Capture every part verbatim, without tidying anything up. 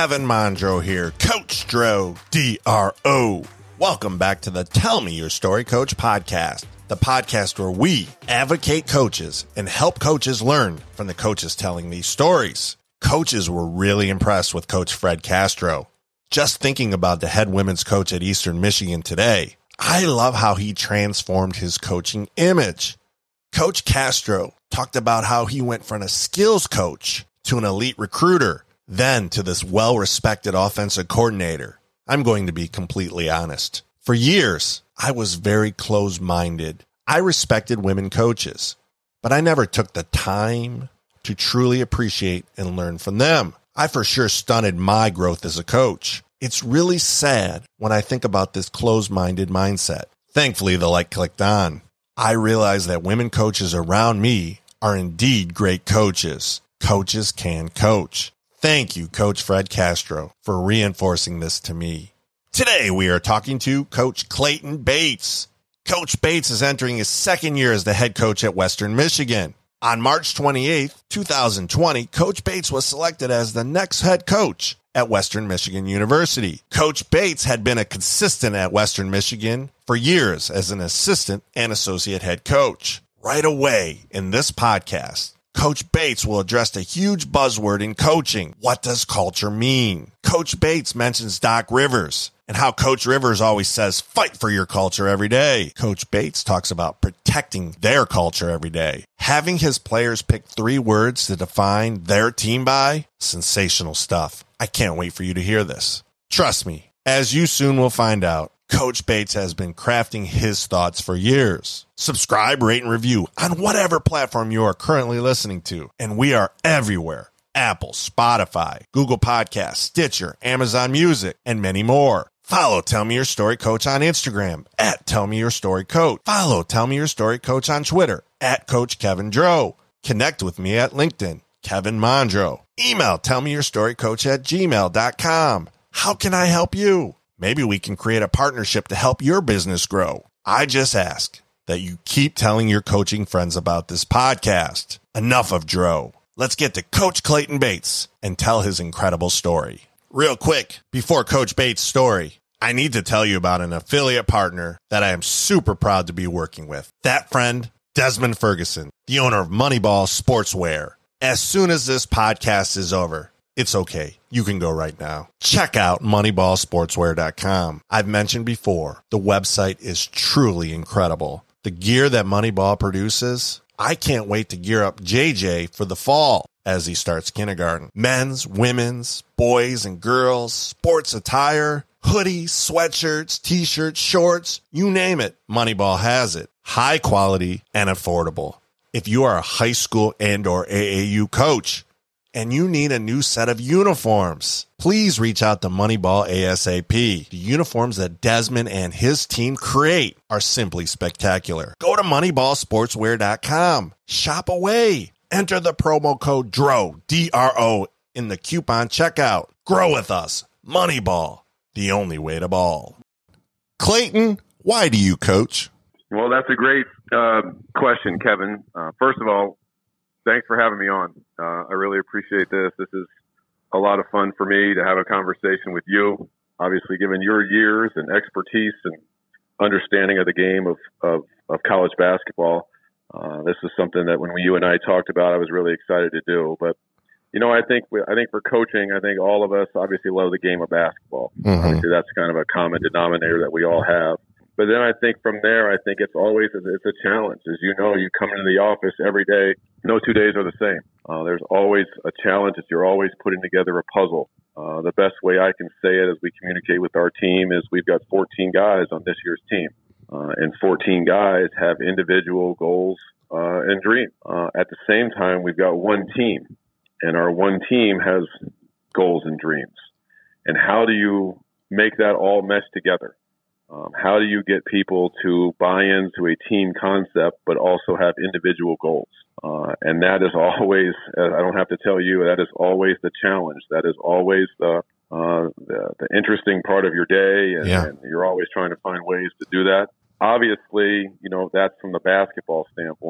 Kevin Mondro here, Coach Dro, D R O. Welcome back to the Tell Me Your Story Coach podcast, the podcast where we advocate coaches and help coaches learn from the coaches telling these stories. Coaches were really impressed with Coach Fred Castro. Just thinking about the head women's coach at Eastern Michigan today, I love how he transformed his coaching image. Coach Castro talked about how he went from a skills coach to an elite recruiter, then to this well-respected offensive coordinator. I'm going to be completely honest. For years, I was very closed-minded. I respected women coaches, but I never took the time to truly appreciate and learn from them. I for sure stunted my growth as a coach. It's really sad when I think about this closed-minded mindset. Thankfully, the light clicked on. I realized that women coaches around me are indeed great coaches. Coaches can coach. Thank you, Coach Fred Castro, for reinforcing this to me. Today, we are talking to Coach Clayton Bates. Coach Bates is entering his second year as the head coach at Western Michigan. On March twenty-eighth, twenty twenty, Coach Bates was selected as the next head coach at Western Michigan University. Coach Bates had been a consistent at Western Michigan for years as an assistant and associate head coach. Right away in this podcast, Coach Bates will address a huge buzzword in coaching. What does culture mean? Coach Bates mentions Doc Rivers and how Coach Rivers always says, fight for your culture every day. Coach Bates talks about protecting their culture every day. Having his players pick three words to define their team by, sensational stuff. I can't wait for you to hear this. Trust me, as you soon will find out, Coach Bates has been crafting his thoughts for years. Subscribe, rate, and review on whatever platform you are currently listening to. And we are everywhere. Apple, Spotify, Google Podcasts, Stitcher, Amazon Music, and many more. Follow Tell Me Your Story Coach on Instagram at Tell Me Your Story Coach. Follow Tell Me Your Story Coach on Twitter at Coach Kevin Dro. Connect with me at LinkedIn, Kevin Mondro. Email tellmeyourstorycoach at gmail dot com. How can I help you? Maybe we can create a partnership to help your business grow. I just ask that you keep telling your coaching friends about this podcast. Enough of Dro. Let's get to Coach Clayton Bates and tell his incredible story. Real quick, before Coach Bates' story, I need to tell you about an affiliate partner that I am super proud to be working with. That friend, Desmond Ferguson, the owner of Moneyball Sportswear. As soon as this podcast is over, it's okay. You can go right now. Check out moneyball sportswear dot com. I've mentioned before, the website is truly incredible. The gear that Moneyball produces, I can't wait to gear up J J for the fall as he starts kindergarten. Men's, women's, boys and girls, sports attire, hoodies, sweatshirts, t-shirts, shorts, you name it, Moneyball has it. High quality and affordable. If you are a high school and or A A U coach, and you need a new set of uniforms, please reach out to Moneyball ASAP. The uniforms that Desmond and his team create are simply spectacular. Go to moneyball sportswear dot com. Shop away. Enter the promo code DRO, D R O, in the coupon checkout. Grow with us. Moneyball, the only way to ball. Clayton, why do you coach? Well, that's a great uh, question, Kevin. Uh, first of all, thanks for having me on. Uh, I really appreciate this. This is a lot of fun for me to have a conversation with you. Obviously, given your years and expertise and understanding of the game of, of, of college basketball, uh, this is something that when we, you and I talked about, I was really excited to do. But, you know, I think I think for coaching, I think all of us obviously love the game of basketball. Mm-hmm. Obviously, that's kind of a common denominator that we all have. But then I think from there, I think it's always it's a challenge. As you know, you come into the office every day. No two days are the same. Uh, there's always a challenge that you're always putting together a puzzle. Uh, the best way I can say it as we communicate with our team is we've got fourteen guys on this year's team. Uh, and fourteen guys have individual goals uh, and dreams. Uh, at the same time, we've got one team. And our one team has goals and dreams. And how do you make that all mesh together? Um, how do you get people to buy into a team concept, but also have individual goals? Uh, and that is always, I don't have to tell you, that is always the challenge. That is always the uh, the, the interesting part of your day. And, yeah. and you're always trying to find ways to do that. Obviously, you know, that's from the basketball standpoint.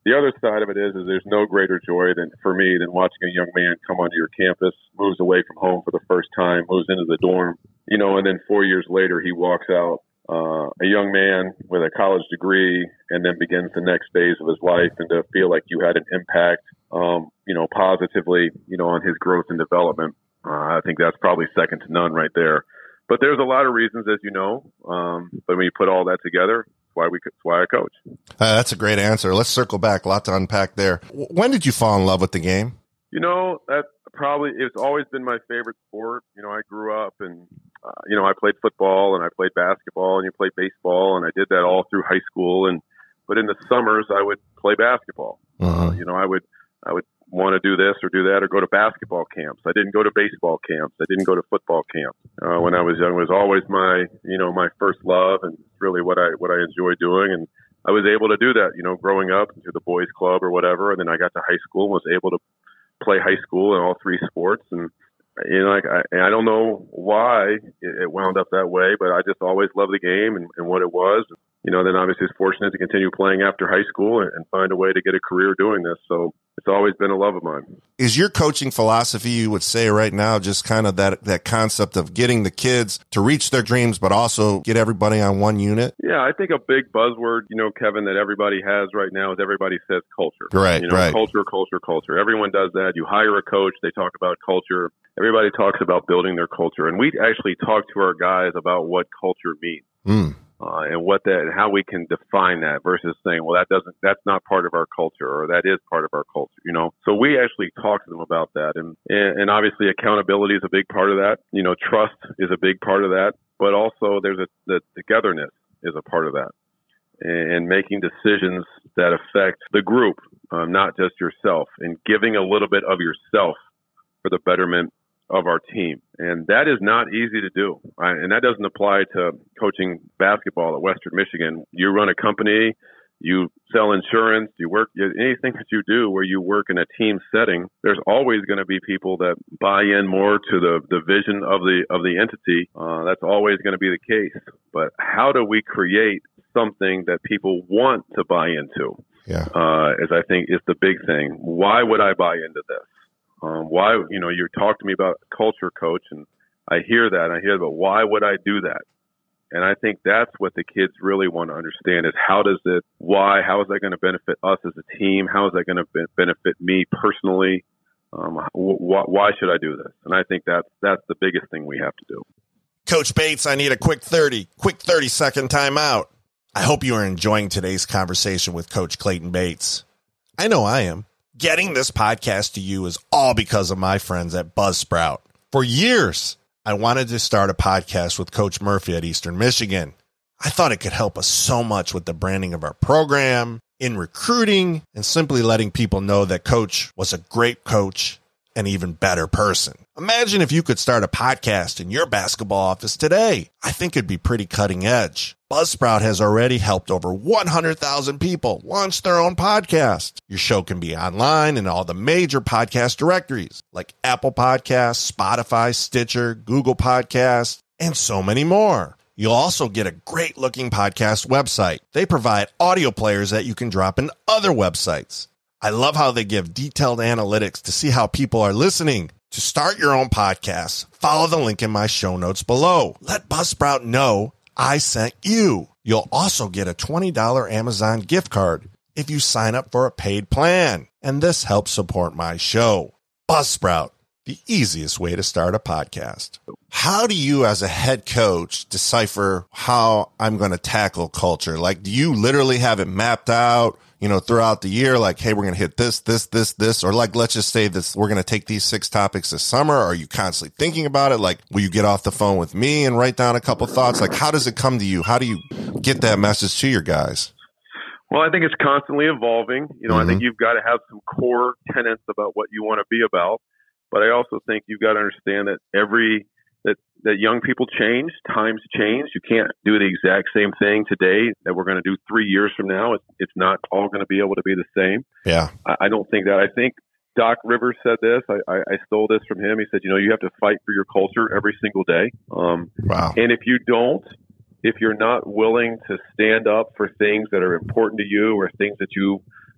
the other side of it is, is there's no greater joy than for me than watching a young man come onto your campus, moves away from home for the first time, moves into the dorm, you know, and then four years later he walks out uh, a young man with a college degree and then begins the next phase of his life, and to feel like you had an impact, um, you know, positively, you know, on his growth and development. Uh, I think that's probably second to none right there. But there's a lot of reasons, as you know. Um, but when you put all that together, it's why we, it's why I coach. Uh, that's a great answer. Let's circle back. A lot to unpack there. When did you fall in love with the game? You know, that probably, it's always been my favorite sport. You know, I grew up and, uh, you know, I played football and I played basketball and you played baseball, and I did that all through high school. And, but in the summers I would play basketball. Uh-huh. Uh, you know, I would, I would want to do this or do that or go to basketball camps. I didn't go to baseball camps. I didn't go to football camps. Uh, when I was young, it was always my, you know, my first love, and really what I, what I enjoy doing. And I was able to do that, you know, growing up into the boys club or whatever. And then I got to high school and was able to play high school in all three sports. And, you know, like I, I don't know why it wound up that way, but I just always loved the game and, and what it was. You know, then obviously was fortunate to continue playing after high school and, and find a way to get a career doing this. So it's always been a love of mine. Is your coaching philosophy, you would say right now, just kind of that, that concept of getting the kids to reach their dreams, but also get everybody on one unit? Yeah, I think a big buzzword, you know, Kevin, that everybody has right now is everybody says culture. Right, you know, right. Culture, culture, culture. Everyone does that. You hire a coach, they talk about culture. Everybody talks about building their culture. And we actually talk to our guys about what culture means. Mm. Uh, and what that, and how we can define that versus saying, well, that doesn't, that's not part of our culture, or that is part of our culture, you know? So we actually talk to them about that. And, and, and obviously accountability is a big part of that. You know, trust is a big part of that, but also there's a, the togetherness is a part of that, and, and making decisions that affect the group, um, not just yourself, and giving a little bit of yourself for the betterment of our team. And that is not easy to do. Right? And that doesn't apply to coaching basketball at Western Michigan. You run a company, you sell insurance, you work, anything that you do where you work in a team setting, there's always going to be people that buy in more to the, the vision of the, of the entity. Uh, that's always going to be the case. But how do we create something that people want to buy into? Yeah. Uh, is I think is the big thing. Why would I buy into this? Um, why, you know, you talk to me about culture, coach, and I hear that, and I hear, but why would I do that? And I think that's what the kids really want to understand is how does it, why, how is that going to benefit us as a team? How is that going to be- benefit me personally? Um, wh- why should I do this? And I think that's, that's the biggest thing we have to do. Coach Bates, I need a quick thirty, quick thirty second timeout. I hope you are enjoying today's conversation with Coach Clayton Bates. I know I am. Getting this podcast to you is all because of my friends at Buzzsprout. For years, I wanted to start a podcast with Coach Murphy at Eastern Michigan. I thought it could help us so much with the branding of our program, in recruiting, and simply letting people know that Coach was a great coach, an even better person. Imagine if you could start a podcast in your basketball office today. I think it'd be pretty cutting edge. Buzzsprout has already helped over one hundred thousand people launch their own podcast. Your show can be online in all the major podcast directories like Apple Podcasts, Spotify, Stitcher, Google Podcasts, and so many more. You'll also get a great looking podcast website. They provide audio players that you can drop in other websites. I love how they give detailed analytics to see how people are listening. To start your own podcast, follow the link in my show notes below. Let Buzzsprout know I sent you. You'll also get a twenty dollars Amazon gift card if you sign up for a paid plan. And this helps support my show. Buzzsprout, the easiest way to start a podcast. How do you as a head coach decipher how I'm going to tackle culture? Like, do you literally have it mapped out, you know, throughout the year? Like, hey, we're going to hit this, this, this, this, or like, let's just say this, we're going to take these six topics this summer. Are you constantly thinking about it? Like, will you get off the phone with me and write down a couple thoughts? Like, how does it come to you? How do you get that message to your guys? Well, I think it's constantly evolving. You know, mm-hmm. I think you've got to have some core tenets about what you want to be about. But I also think you've got to understand that every that, that young people change, times change. You can't do the exact same thing today that we're going to do three years from now. It's, it's not all going to be able to be the same. Yeah, I, I don't think that. I think Doc Rivers said this. I, I, I stole this from him. He said, you know, you have to fight for your culture every single day. Um, wow. And if you don't, if you're not willing to stand up for things that are important to you or things that you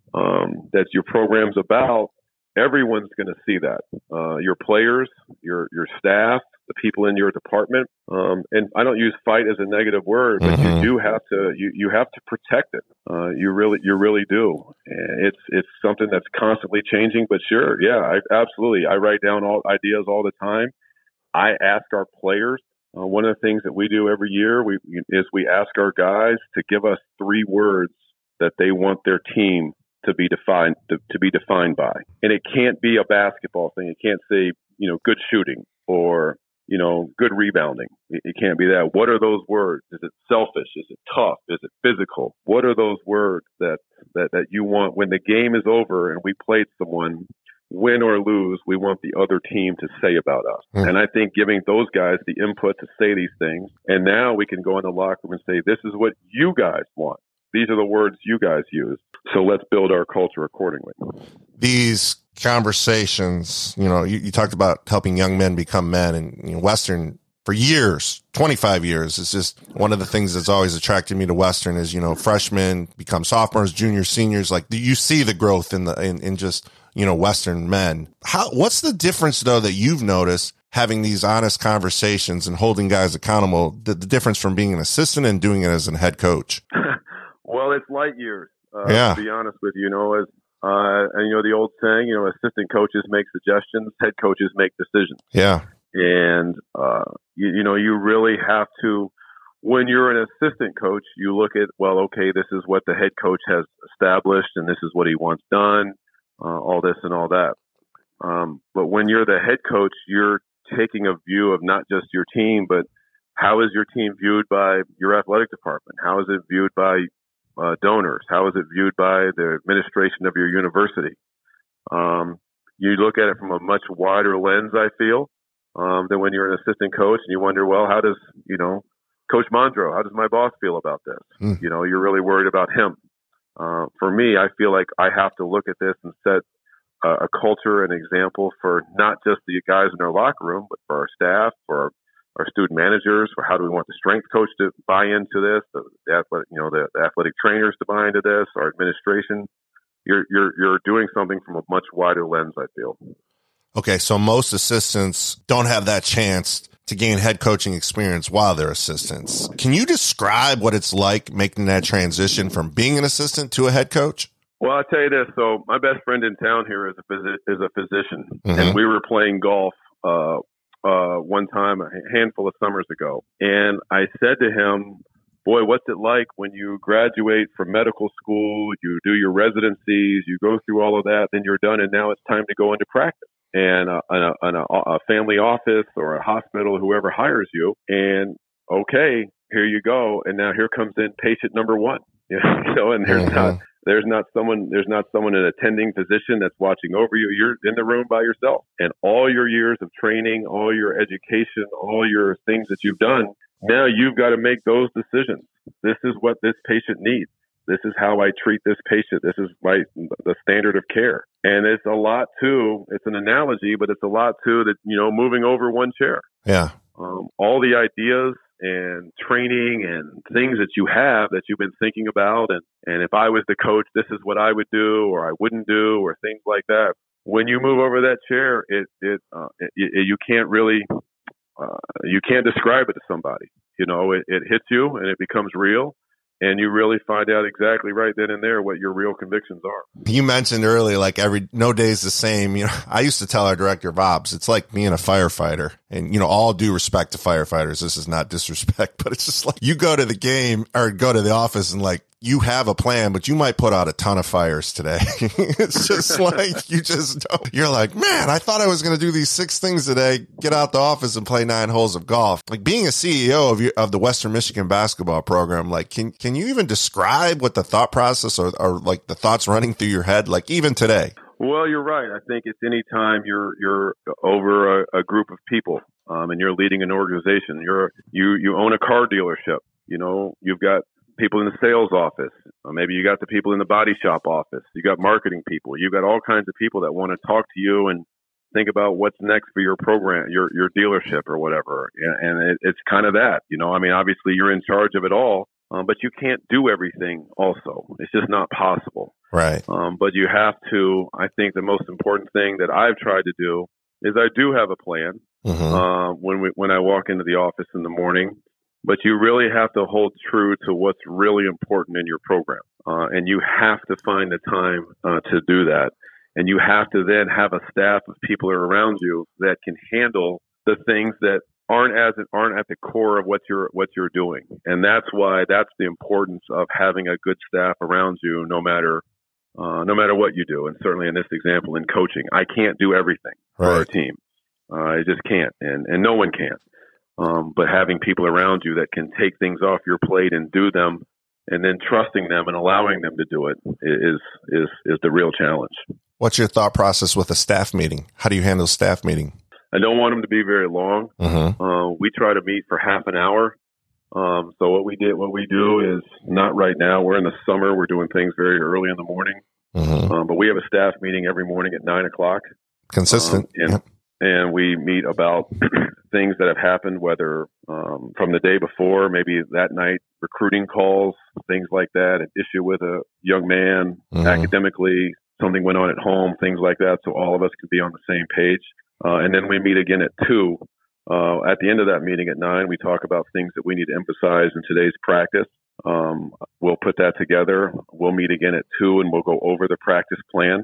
um, that your program's about, everyone's going to see that. Uh, your players, your your staff, the people in your department. Um, and I don't use fight as a negative word, but Mm-hmm. you do have to you, you have to protect it. Uh, you really you really do. And it's it's something that's constantly changing. But sure, yeah, I, absolutely. I write down all ideas all the time. I ask our players. Uh, one of the things that we do every year we, is we ask our guys to give us three words that they want their team to be defined to, to be defined by. And it can't be a basketball thing. It can't say, you know, good shooting or, you know, good rebounding. It, it can't be that. What are those words? Is it selfish? Is it tough? Is it physical? What are those words that, that, that you want when the game is over and we played someone, win or lose, we want the other team to say about us. Mm. And I think giving those guys the input to say these things, and now we can go in the locker room and say, this is what you guys want. These are the words you guys use. So let's build our culture accordingly. These conversations, you know, you, you talked about helping young men become men, and you know, Western for years, twenty-five years, it's just one of the things that's always attracted me to Western is, you know, freshmen become sophomores, juniors, seniors. Like you see the growth in the, in, in just, you know, Western men. How, what's the difference though that you've noticed having these honest conversations and holding guys accountable, the, the difference from being an assistant and doing it as a head coach? Well, it's light years, uh, yeah. to be honest with you. You know, as, uh, and you know, the old saying, you know, assistant coaches make suggestions, head coaches make decisions. Yeah. And, uh, you, you know, you really have to, when you're an assistant coach, you look at, well, okay, this is what the head coach has established and this is what he wants done, uh, all this and all that. Um, but when you're the head coach, you're taking a view of not just your team, but how is your team viewed by your athletic department? How is it viewed by uh, donors? How is it viewed by the administration of your university? Um, you look at it from a much wider lens, I feel, um, than when you're an assistant coach and you wonder, well, how does, you know, Coach Mondro, how does my boss feel about this? Mm. You know, you're really worried about him. Uh, for me, I feel like I have to look at this and set uh, a culture and example for not just the guys in our locker room, but for our staff, for our, our student managers, for how do we want the strength coach to buy into this, the, the athletic, you know, the, the athletic trainers to buy into this, our administration. You're you're you're doing something from a much wider lens, I feel. Okay, so most assistants don't have that chance to gain head coaching experience while they're assistants. Can you describe what it's like making that transition from being an assistant to a head coach? Well, I'll tell you this. So my best friend in town here is a phys- is a physician, mm-hmm. and we were playing golf uh, uh, one time a handful of summers ago. And I said to him, boy, what's it like when you graduate from medical school, you do your residencies, you go through all of that, then you're done, and now it's time to go into practice. And uh, a, a, a family office or a hospital, whoever hires you, and okay, here you go. And now here comes in patient number one. You know, and there's mm-hmm. not there's not someone there's not someone an attending physician that's watching over you. You're in the room by yourself, and all your years of training, all your education, all your things that you've done. Now you've got to make those decisions. This is what this patient needs. This is how I treat this patient. This is my the standard of care. And it's a lot to, it's an analogy, but it's a lot to the, you know, moving over one chair. Yeah. Um, all the ideas and training and things that you have that you've been thinking about. And, and if I was the coach, this is what I would do or I wouldn't do or things like that. When you move over that chair, it, it, uh, it, it you can't really, uh, you can't describe it to somebody. You know, it, it hits you and it becomes real. And you really find out exactly right then and there what your real convictions are. You mentioned earlier, like every, no day's the same. You know, I used to tell our director of ops, it's like being a firefighter, and, you know, all due respect to firefighters. This is not disrespect, but it's just like you go to the game or go to the office and like, you have a plan, but you might put out a ton of fires today. It's just like, you just don't, you're like, man, I thought I was going to do these six things today, get out the office and play nine holes of golf. Like being a C E O of your, of the Western Michigan basketball program, like, can, can you even describe what the thought process or, or like the thoughts running through your head, like even today? Well, you're right. I think it's any time you're, you're over a, a group of people, um, and you're leading an organization, you're, you, you own a car dealership, you know, you've got people in the sales office. Or maybe you got the people in the body shop office. You got marketing people. You got all kinds of people that want to talk to you and think about what's next for your program, your your dealership or whatever. And it, it's kind of that, you know. I mean, obviously you're in charge of it all, Um, but you can't do everything also. It's just not possible. Right. Um, but you have to, I think the most important thing that I've tried to do is I do have a plan Mm-hmm. uh, when we, when I walk into the office in the morning. But you really have to hold true to what's really important in your program. Uh, and you have to find the time uh, to do that. And you have to then have a staff of people around you that can handle the things that aren't as aren't at the core of what you're what you're doing. And that's why that's the importance of having a good staff around you, no matter uh, no matter what you do. And certainly in this example, in coaching, I can't do everything Right. for our team. Uh, I just can't, and and no one can. Um, but having people around you that can take things off your plate and do them, and then trusting them and allowing them to do it is is is the real challenge. What's your thought process with a staff meeting? How do you handle staff meeting? I don't want them to be very long. Mm-hmm. Uh, we try to meet for half an hour. Um, so what we did, what we do is not right now. We're in the summer. We're doing things very early in the morning. Mm-hmm. Um, but we have a staff meeting every morning at nine o'clock. Consistent. Um, and, Yep. and we meet about things that have happened, whether um, from the day before, maybe that night, recruiting calls, things like that, an issue with a young man, Mm-hmm. academically, something went on at home, things like that. So all of us can be on the same page. Uh, and then we meet again at two. Uh, at the end of that meeting at nine, we talk about things that we need to emphasize in today's practice. Um, we'll put that together. We'll meet again at two, and we'll go over the practice plan,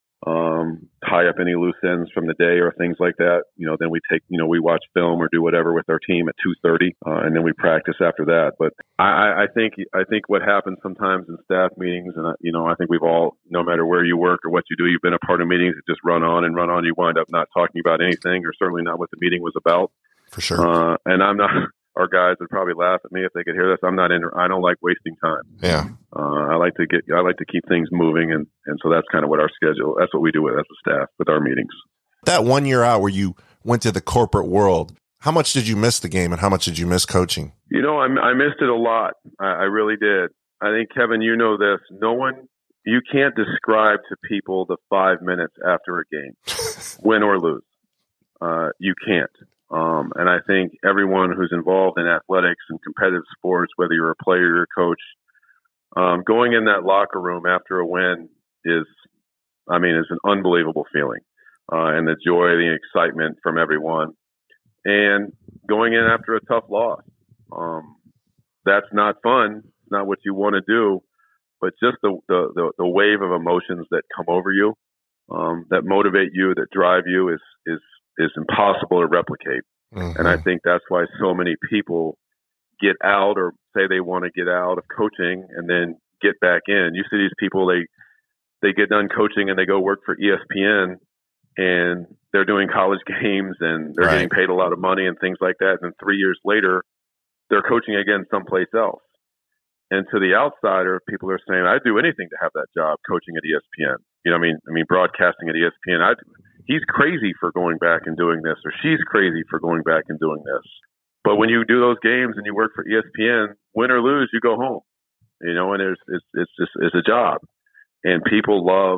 um, tie up any loose ends from the day or things like that. You know, then we take, you know, we watch film or do whatever with our team at two thirty, uh, and then we practice after that. But I, I think, I think what happens sometimes in staff meetings, and, you know, I think we've all, no matter where you work or what you do, you've been a part of meetings that just run on and run on. You wind up not talking about anything, or certainly not what the meeting was about. For sure. Uh, and I'm not, our guys would probably laugh at me if they could hear this. I'm not in, I don't like wasting time. Yeah. Uh, I like to get, I like to keep things moving. And, and so that's kind of what our schedule, that's what we do with, as a staff with our meetings. That one year out where you went to the corporate world, how much did you miss the game and how much did you miss coaching? You know, I, I missed it a lot. I, I really did. I think, Kevin, you know this. No one, you can't describe to people the five minutes after a game, win or lose. Uh, you can't. Um, and I think everyone who's involved in athletics and competitive sports, whether you're a player or a coach, um, going in that locker room after a win is, I mean, is an unbelievable feeling. Uh, and the joy, the excitement from everyone. And going in after a tough loss, um, that's not fun. It's not what you want to do. But just the, the, the, the wave of emotions that come over you, um, that motivate you, that drive you is, is, is impossible to replicate. Mm-hmm. And I think that's why so many people get out or say they want to get out of coaching and then get back in. You see these people, they, they get done coaching and they go work for E S P N and they're doing college games and they're right. getting paid a lot of money and things like that. And then three years later, they're coaching again someplace else. And to the outsider, people are saying, I'd do anything to have that job coaching at E S P N. You know, I mean, I mean, broadcasting at E S P N. I'd, he's crazy for going back and doing this, or she's crazy for going back and doing this. But when you do those games and you work for E S P N, win or lose, you go home. You know, and it's it's, it's just it's a job, and people love,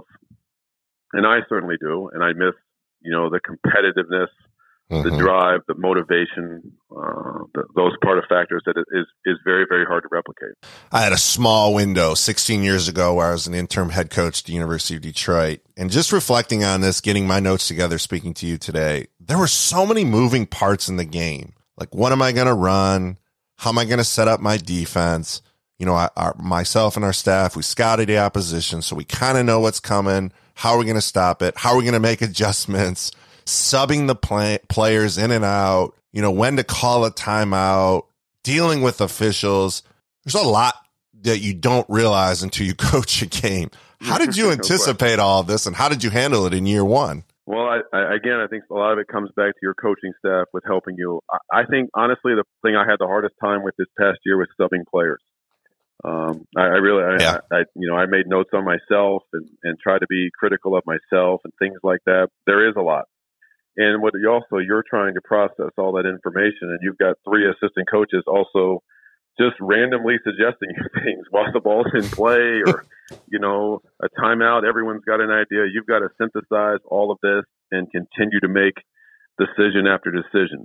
and I certainly do, and I miss, you know, the competitiveness. Mm-hmm. The drive, the motivation, uh, the, those part of factors that is is very, very hard to replicate. I had a small window sixteen years ago where I was an interim head coach at the University of Detroit. And just reflecting on this, getting my notes together, speaking to you today, there were so many moving parts in the game. Like, what am I going to run? How am I going to set up my defense? You know, I, our, myself and our staff, we scouted the opposition, so we kind of know what's coming. How are we going to stop it? How are we going to make adjustments? Subbing the play, players in and out, you know, when to call a timeout, dealing with officials. There's a lot that you don't realize until you coach a game. How did you anticipate all of this, and how did you handle it in year one? Well, I, I, again, I think a lot of it comes back to your coaching staff with helping you. I, I think, honestly, the thing I had the hardest time with this past year was subbing players. Um, I, I really, I, yeah. I, I, you know, I made notes on myself and, and try to be critical of myself and things like that. There is a lot. And what you also, you're trying to process all that information, and you've got three assistant coaches also just randomly suggesting things while the ball's in play, or, you know, a timeout. Everyone's got an idea. You've got to synthesize all of this and continue to make decision after decision.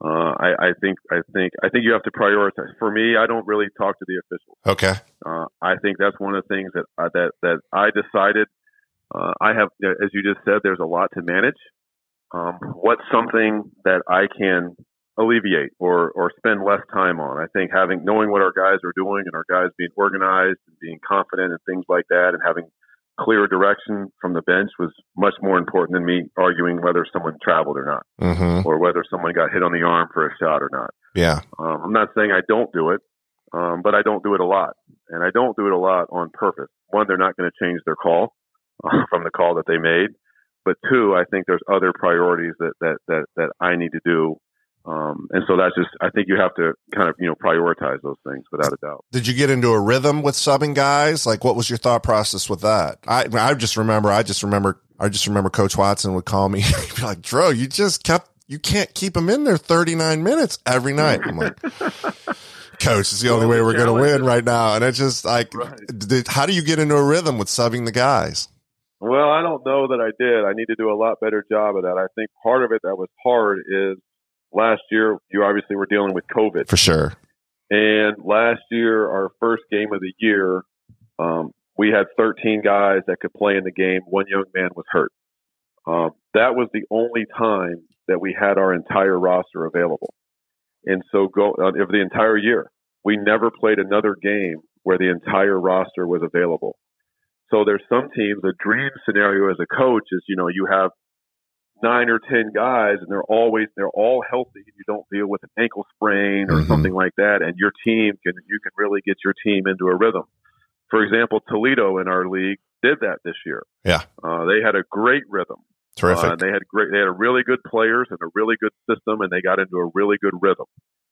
Uh, I, I think I think I think you have to prioritize. For me, I don't really talk to the officials. Okay. Uh, I think that's one of the things that uh, that that I decided. Uh, I have, as you just said, there's a lot to manage. Um, what's something that I can alleviate or or spend less time on? I think having knowing what our guys are doing and our guys being organized and being confident and things like that, and having clear direction from the bench was much more important than me arguing whether someone traveled or not, mm-hmm. or whether someone got hit on the arm for a shot or not. Yeah. Um, I'm not saying I don't do it, um, but I don't do it a lot. And I don't do it a lot on purpose. One, they're not going to change their call uh, from the call that they made. But two, I think there's other priorities that, that, that, that I need to do. Um, and so that's just, I think you have to kind of, you know, prioritize those things without a doubt. Did you get into a rhythm with subbing guys? Like, what was your thought process with that? I, I just remember, I just remember, I just remember Coach Watson would call me. He'd be like, Dro, you just kept, you can't keep him in there thirty-nine minutes every night. I'm like, Coach, it's the only way we're going to win right now. And it's just like, right. did, how do you get into a rhythm with subbing the guys? Well, I don't know that I did. I need to do a lot better job of that. I think part of it that was hard is last year, you obviously were dealing with COVID. For sure. And last year, our first game of the year, um, we had thirteen guys that could play in the game. One young man was hurt. Um, that was the only time that we had our entire roster available. And so go uh, of the entire year, we never played another game where the entire roster was available. So there's some teams, the dream scenario as a coach is, you know, you have nine or ten guys and they're always, they're all healthy. You don't deal with an ankle sprain or mm-hmm. something like that. And your team can, you can really get your team into a rhythm. For example, Toledo in our league did that this year. Yeah. Uh, they had a great rhythm. Terrific. Uh, they had great, they had a really good players and a really good system, and they got into a really good rhythm.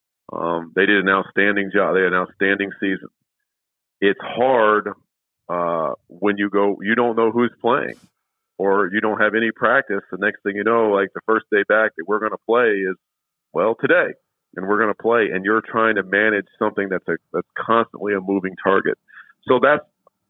Um, they did an outstanding job. They had an outstanding season. It's hard, uh, when you go, you don't know who's playing, or you don't have any practice. The next thing you know, like the first day back that we're going to play is, well, today, and we're going to play, and you're trying to manage something that's a, that's constantly a moving target. So that's,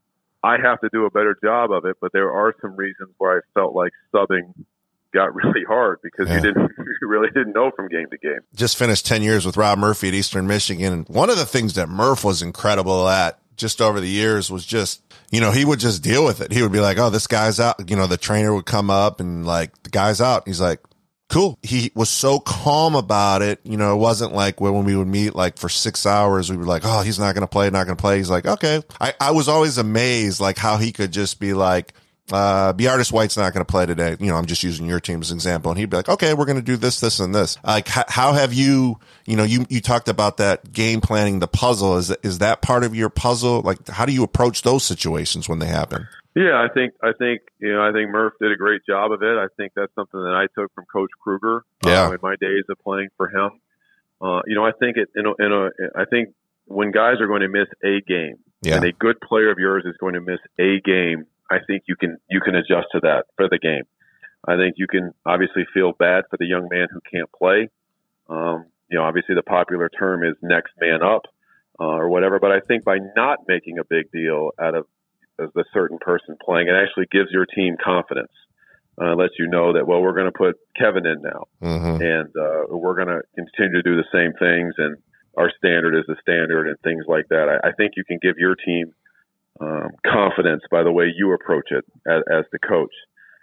I have to do a better job of it, but there are some reasons where I felt like subbing got really hard because yeah. you didn't, you really didn't know from game to game. Just finished ten years with Rob Murphy at Eastern Michigan. And one of the things that Murph was incredible at just over the years was just, you know, he would just deal with it. He would be like, oh, this guy's out. You know, the trainer would come up and like, the guy's out. He's like, cool. He was so calm about it. You know, it wasn't like when we would meet like for six hours, we were like, oh, he's not going to play, not going to play. He's like, okay. I, I was always amazed like how he could just be like, uh, Beardis White's not going to play today. You know, I'm just using your team as an example. And he'd be like, okay, we're going to do this, this, and this. Like, h- how have you, you know, you, you talked about that game planning, the puzzle. Is, is that part of your puzzle? Like, how do you approach those situations when they happen? Yeah, I think I think you know I think Murph did a great job of it. I think that's something that I took from Coach Kruger yeah. uh, in my days of playing for him. Uh, you know, I think it. In a, in a, I think when guys are going to miss a game, yeah. and a good player of yours is going to miss a game, I think you can you can adjust to that for the game. I think you can obviously feel bad for the young man who can't play. Um, you know, obviously the popular term is next man up uh, or whatever. But I think by not making a big deal out of as the certain person playing, it actually gives your team confidence. Uh, lets you know that, well, we're going to put Kevin in now, mm-hmm. and uh, we're going to continue to do the same things, and our standard is the standard, and things like that. I, I think you can give your team um, confidence by the way you approach it as, as the coach.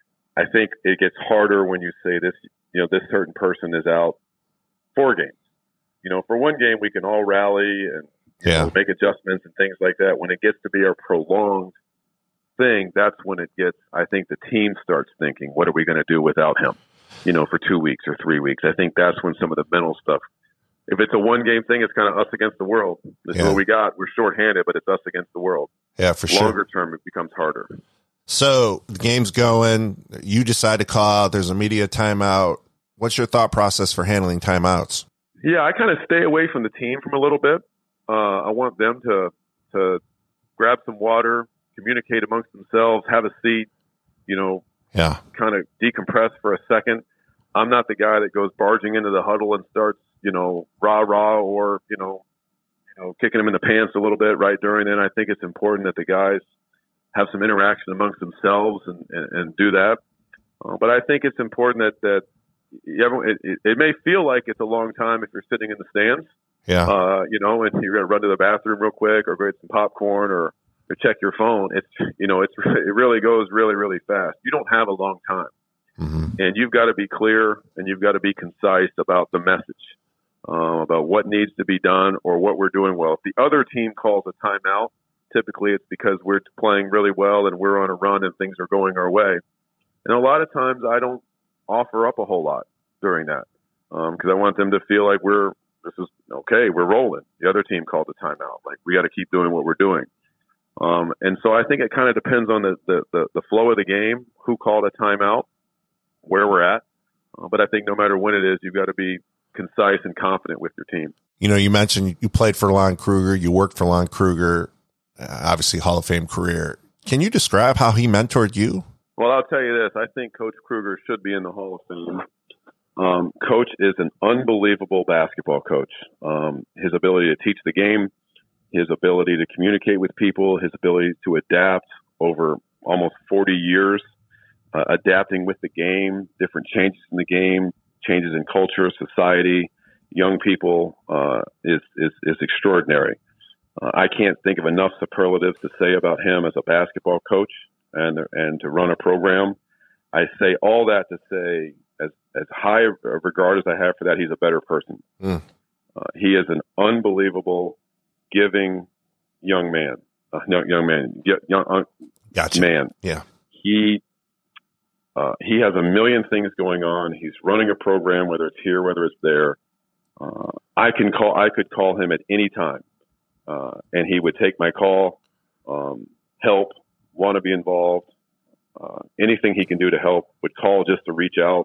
I think it gets harder when you say this, you know, this certain person is out four games. You know, for one game, we can all rally and you yeah. know, make adjustments and things like that. When it gets to be a prolonged thing, that's when it gets, I think the team starts thinking, what are we going to do without him, you know, for two weeks or three weeks? I think that's when some of the mental stuff, if it's a one game thing, it's kind of us against the world. This yeah. is what we got. We're shorthanded, but it's us against the world. Yeah, for sure. Longer term, it becomes harder. So the game's going, you decide to call out, there's a media timeout. What's your thought process for handling timeouts? Yeah, I kind of stay away from the team from a little bit. Uh, I want them to, to grab some water, communicate amongst themselves, have a seat, you know, yeah, kind of decompress for a second. I'm not the guy that goes barging into the huddle and starts, you know, rah, rah, or, you know, you know, kicking them in the pants a little bit right during then. I think it's important that the guys have some interaction amongst themselves and, and, and do that. Uh, but I think it's important that, that, everyone, it, it, it may feel like it's a long time if you're sitting in the stands, yeah, uh, you know, and you're going to run to the bathroom real quick or go get some popcorn or, or check your phone. It's, you know, it's, it really goes really, really fast. You don't have a long time. Mm-hmm. And you've got to be clear and you've got to be concise about the message, uh, about what needs to be done or what we're doing well. If the other team calls a timeout, typically it's because we're playing really well and we're on a run and things are going our way. And a lot of times I don't offer up a whole lot during that because um, I want them to feel like we're, this is okay, we're rolling. The other team called a timeout. Like we got to keep doing what we're doing. Um, and so I think it kind of depends on the, the, the, the flow of the game, who called a timeout, where we're at. Uh, but I think no matter when it is, you've got to be concise and confident with your team. You know, you mentioned you played for Lon Kruger, you worked for Lon Kruger, uh, obviously Hall of Fame career. Can you describe how he mentored you? Well, I'll tell you this. I think Coach Kruger should be in the Hall of Fame. Um, Coach is an unbelievable basketball coach. Um, his ability to teach the game, his ability to communicate with people, his ability to adapt over almost forty years, uh, adapting with the game, different changes in the game, changes in culture, society, young people, uh, is, is, is extraordinary. Uh, I can't think of enough superlatives to say about him as a basketball coach and, and to run a program. I say all that to say, as, as high a regard as I have for that, he's a better person. Mm. Uh, he is an unbelievable, giving young man, uh, young, young man, young uh, gotcha. man. Yeah. He, uh, he has a million things going on. He's running a program, whether it's here, whether it's there. Uh, I can call, I could call him at any time. Uh, and he would take my call, um, help, want to be involved, uh, anything he can do to help, would call just to reach out.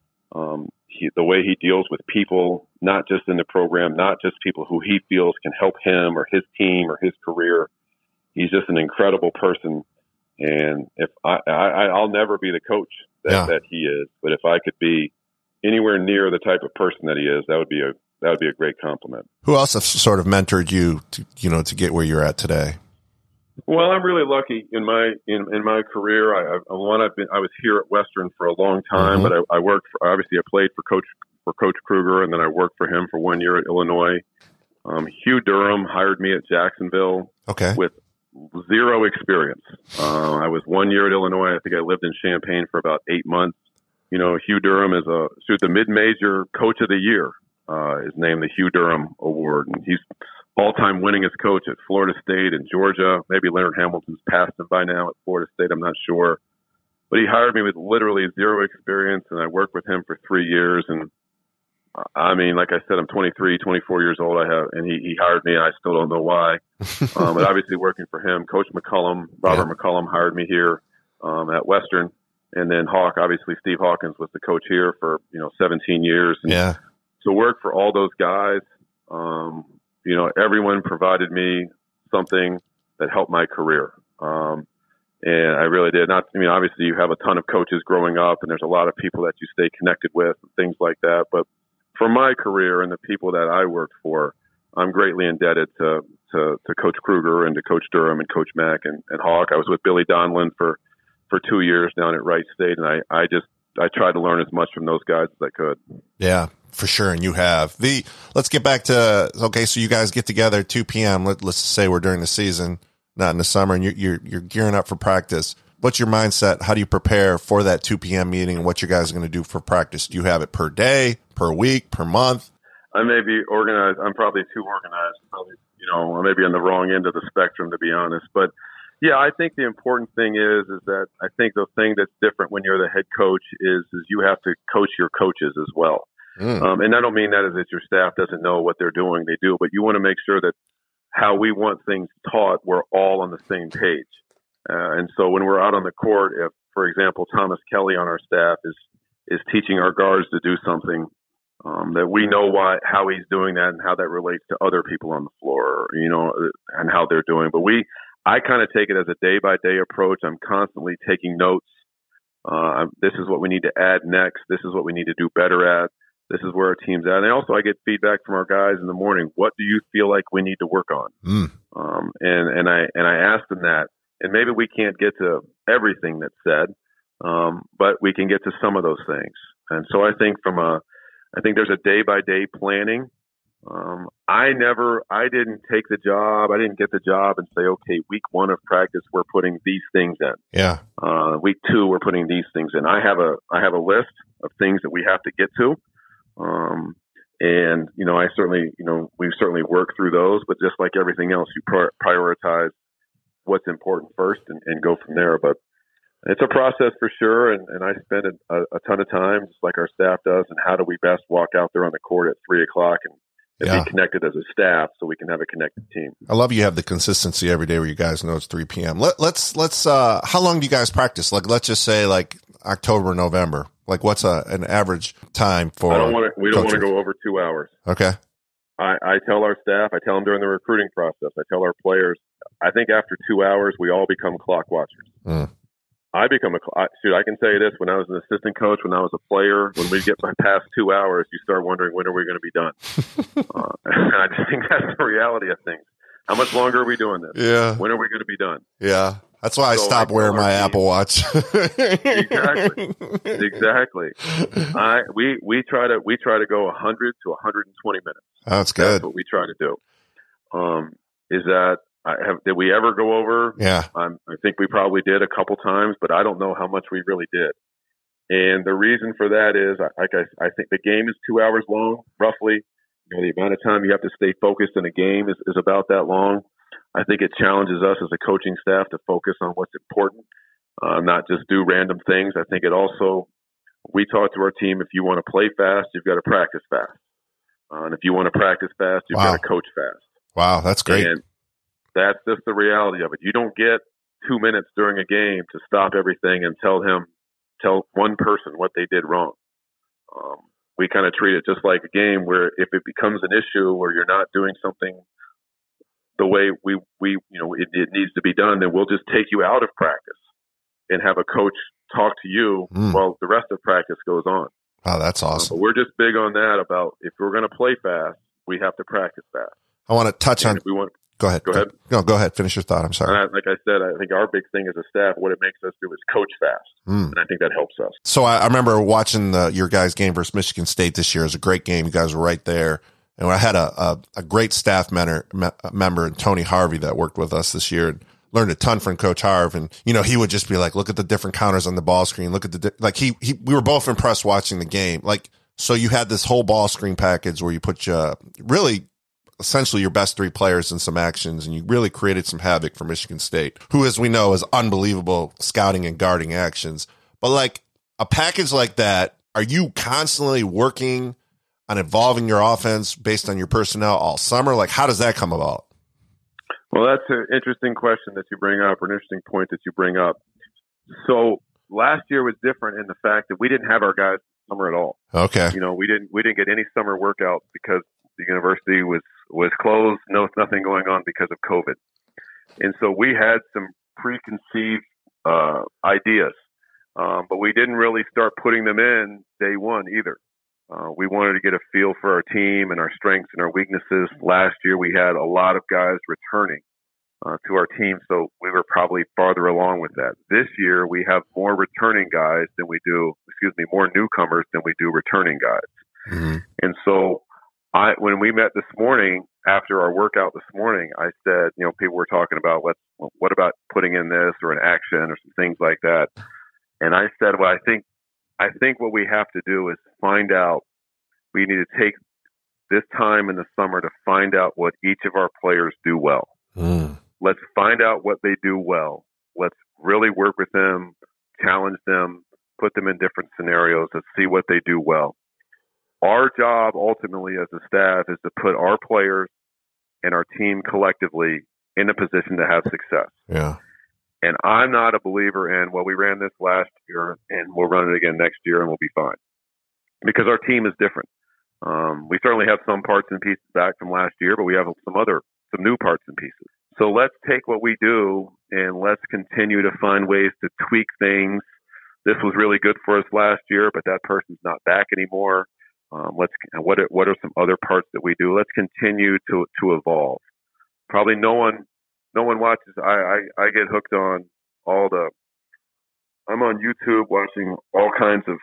Um, he, the way he deals with people, not just in the program, not just people who he feels can help him or his team or his career. He's just an incredible person. And if I, I I'll never be the coach that, yeah. that he is, but if I could be anywhere near the type of person that he is, that would be a, that would be a great compliment. Who else has sort of mentored you to, you know, to get where you're at today? Well, I'm really lucky in my in, in my career. I, I one I've been I was here at Western for a long time, mm-hmm. but I, I worked for, obviously I played for Coach for Coach Kruger, and then I worked for him for one year at Illinois. Um, Hugh Durham hired me at Jacksonville okay. with zero experience. Uh, I was one year at Illinois. I think I lived in Champaign for about eight months. You know, Hugh Durham is a so the mid-major coach of the year. Uh, is named the Hugh Durham Award, and he's all-time winningest coach at Florida State and Georgia. Maybe Leonard Hamilton's passed him by now at Florida State. I'm not sure, but he hired me with literally zero experience, and I worked with him for three years. And uh, I mean, like I said, I'm twenty-three, twenty-four years old. I have, and he, he hired me, and I still don't know why. um, but obviously, working for him, Coach McCullum, Robert yeah. McCullum hired me here um, at Western, and then Hawk. Obviously, Steve Hawkins was the coach here for you know seventeen years. And, yeah. to work for all those guys, um, you know, everyone provided me something that helped my career. Um, and I really did. Not, I mean, obviously you have a ton of coaches growing up and there's a lot of people that you stay connected with and things like that. But for my career and the people that I worked for, I'm greatly indebted to, to, to Coach Kruger and to Coach Durham and Coach Mack and, and Hawk. I was with Billy Donlin for, for two years down at Wright State. And I, I just, I tried to learn as much from those guys as I could. Yeah, for sure. And you have the, let's get back to, okay. So you guys get together at two p.m. Let, let's say we're during the season, not in the summer, and you're, you're, you're gearing up for practice. What's your mindset? How do you prepare for that two p.m. meeting and what you guys are going to do for practice? Do you have it per day, per week, per month? I may be organized. I'm probably too organized. Probably, you know, I may be on the wrong end of the spectrum, to be honest, but yeah, I think the important thing is, is that I think the thing that's different when you're the head coach is, is you have to coach your coaches as well. Mm. Um, and I don't mean that as if your staff doesn't know what they're doing. They do, but you want to make sure that how we want things taught, we're all on the same page. Uh, and so when we're out on the court, if, for example, Thomas Kelly on our staff is, is teaching our guards to do something, um, that we know why, how he's doing that and how that relates to other people on the floor, you know, and how they're doing. But we, I kind of take it as a day-by-day approach. I'm constantly taking notes. Uh, this is what we need to add next. This is what we need to do better at. This is where our team's at. And also I get feedback from our guys in the morning. What do you feel like we need to work on? Mm. Um, and, and I and I ask them that. And maybe we can't get to everything that's said, um, but we can get to some of those things. And so I think from a, I think there's a day by day planning. Um, I never, I didn't take the job. I didn't get the job and say, okay, week one of practice, we're putting these things in. Yeah. Uh, week two, we're putting these things in. I have a, I have a list of things that we have to get to. Um, and, you know, I certainly, you know, we've certainly worked through those, but just like everything else, you pri- prioritize what's important first and, and go from there. But it's a process for sure. And, and I spend a, a ton of time, just like our staff does, and how do we best walk out there on the court at three o'clock and, and yeah. be connected as a staff so we can have a connected team. I love you have the consistency every day where you guys know it's three p.m. Let, let's, let's, uh, how long do you guys practice? Like, let's just say like October, November. Like what's a, an average time for, I don't want to, we don't coaching? want to go over two hours. Okay. I, I tell our staff, I tell them during the recruiting process, I tell our players, I think after two hours, we all become clock watchers. Mm. I become a, shoot, I can tell you this, when I was an assistant coach, when I was a player, when we get past two hours, you start wondering, when are we going to be done? uh, and I just think that's the reality of things. How much longer are we doing this? Yeah. When are we going to be done? Yeah. That's why I so stopped I wearing my team, Apple Watch. exactly. Exactly. I, we, we try to, we try to go one hundred to one hundred twenty minutes. That's good. That's what we try to do. Um, is that, I have, did we ever go over? Yeah. Um, I think we probably did a couple times, but I don't know how much we really did. And the reason for that is, like I, I think the game is two hours long, roughly. You know, the amount of time you have to stay focused in a game is, is about that long. I think it challenges us as a coaching staff to focus on what's important, uh, not just do random things. I think it also, we talk to our team, if you want to play fast, you've got to practice fast. Uh, and if you want to practice fast, you've wow. got to coach fast. Wow, that's great. And that's just the reality of it. You don't get two minutes during a game to stop everything and tell him, tell one person what they did wrong. Um, we kind of treat it just like a game where if it becomes an issue where you're not doing something the way we, we you know, it, it needs to be done, then we'll just take you out of practice and have a coach talk to you mm. while the rest of practice goes on. Oh, that's awesome. Uh, but we're just big on that about if we're going to play fast, we have to practice fast. I want to touch and on, if we want, go ahead. Go ahead. No, go ahead. Finish your thought. I'm sorry. And I, like I said, I think our big thing as a staff, what it makes us do is coach fast. Mm. And I think that helps us. So I, I remember watching the, your guys' game versus Michigan State this year. It was a great game. You guys were right there. And I had a, a, a great staff mentor, me, member, Tony Harvey, that worked with us this year and learned a ton from Coach Harv. And, you know, he would just be like, look at the different counters on the ball screen. Look at the, di-. like he, he, we were both impressed watching the game. Like, so you had this whole ball screen package where you put uh, really essentially your best three players in some actions, and you really created some havoc for Michigan State, who, as we know, is unbelievable scouting and guarding actions. But like a package like that, are you constantly working on evolving your offense based on your personnel all summer? Like, how does that come about? Well, that's an interesting question that you bring up, or an interesting point that you bring up. So last year was different in the fact that we didn't have our guys summer at all. Okay. You know, we didn't we didn't get any summer workouts because the university was was closed. No, nothing going on because of COVID. And so we had some preconceived uh, ideas, um, but we didn't really start putting them in day one either. Uh, we wanted to get a feel for our team and our strengths and our weaknesses. Last year, we had a lot of guys returning uh, to our team, so we were probably farther along with that. This year, we have more returning guys than we do, excuse me, more newcomers than we do returning guys. Mm-hmm. And so I, when we met this morning, after our workout this morning, I said, you know, people were talking about, let's, what about putting in this or an action or some things like that. And I said, well, I think, I think what we have to do is find out, we need to take this time in the summer to find out what each of our players do well. Mm. Let's find out what they do well. Let's really work with them, challenge them, put them in different scenarios. Let's see what they do well. Our job ultimately as a staff is to put our players and our team collectively in a position to have success. Yeah. And I'm not a believer in, well, we ran this last year and we'll run it again next year and we'll be fine. Because our team is different. Um, we certainly have some parts and pieces back from last year, but we have some other, some new parts and pieces. So let's take what we do and let's continue to find ways to tweak things. This was really good for us last year, but that person's not back anymore. Um, let's, what are, what are some other parts that we do? Let's continue to, to evolve. Probably no one, no one watches. I, I, I get hooked on all the, I'm on YouTube watching all kinds of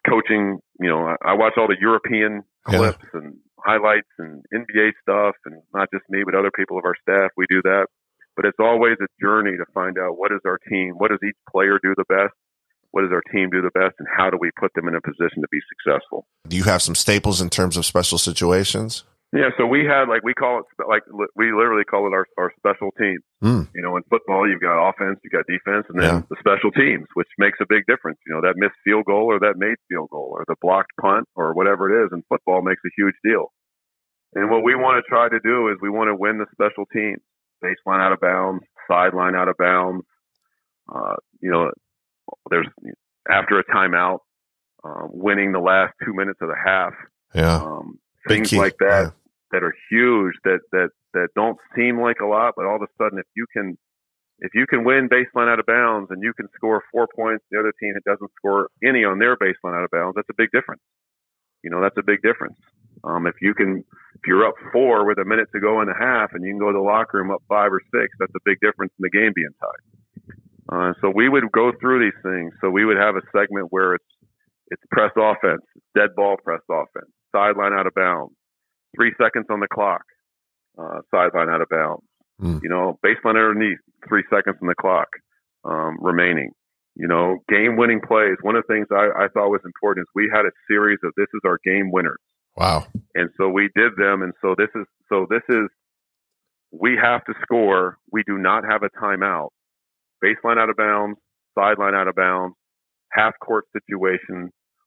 coaching, you know, I, I watch all the European clips yeah. and highlights and N B A stuff, and not just me, but other people of our staff. We do that. But it's always a journey to find out what is our team, what does each player do the best, what does our team do the best, and how do we put them in a position to be successful. Do you have some staples in terms of special situations? Yeah, so we had, like, we call it, like, we literally call it our, our special teams. Mm. You know, in football, you've got offense, you've got defense, and then yeah. the special teams, which makes a big difference. You know, that missed field goal or that made field goal or the blocked punt or whatever it is in football makes a huge deal. And what we want to try to do is we want to win the special teams, baseline out of bounds, sideline out of bounds. Uh, you know, there's after a timeout, uh, winning the last two minutes of the half. Yeah. Um, things like that. Yeah. That are huge, that, that, that don't seem like a lot, but all of a sudden, if you can, if you can win baseline out of bounds and you can score four points, the other team that doesn't score any on their baseline out of bounds, that's a big difference. You know, that's a big difference. Um, if you can, if you're up four with a minute to go in the half and you can go to the locker room up five or six, that's a big difference in the game being tied. Uh, so we would go through these things. So we would have a segment where it's, it's press offense, dead ball press offense, sideline out of bounds. Three seconds on the clock, uh, sideline out of bounds. Mm. You know, baseline underneath, three seconds on the clock um, remaining. You know, game-winning plays. One of the things I, I thought was important is we had a series of this is our game winners. Wow. And so we did them, and so this is so this is we have to score. We do not have a timeout. Baseline out of bounds, sideline out of bounds, half-court situation,